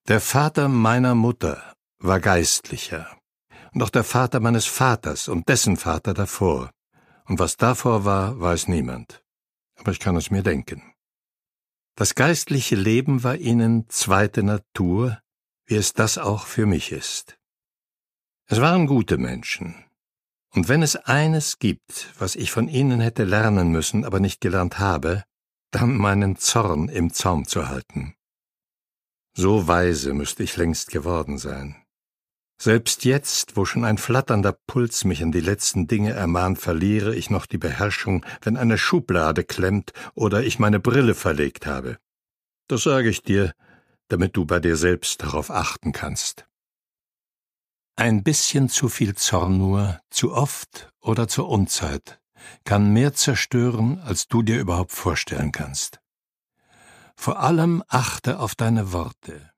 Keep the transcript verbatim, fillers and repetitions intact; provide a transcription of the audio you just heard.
Der Vater meiner Mutter war Geistlicher, und auch der Vater meines Vaters und dessen Vater davor. Und was davor war, weiß niemand. Aber ich kann es mir denken. Das geistliche Leben war ihnen zweite Natur, wie es das auch für mich ist. Es waren gute Menschen. Und wenn es eines gibt, was ich von ihnen hätte lernen müssen, aber nicht gelernt habe, dann meinen Zorn im Zaum zu halten. So weise müsste ich längst geworden sein. Selbst jetzt, wo schon ein flatternder Puls mich an die letzten Dinge ermahnt, verliere ich noch die Beherrschung, wenn eine Schublade klemmt oder ich meine Brille verlegt habe. Das sage ich dir, damit du bei dir selbst darauf achten kannst. Ein bisschen zu viel Zorn nur, zu oft oder zur Unzeit, kann mehr zerstören, als du dir überhaupt vorstellen kannst. Vor allem achte auf deine Worte.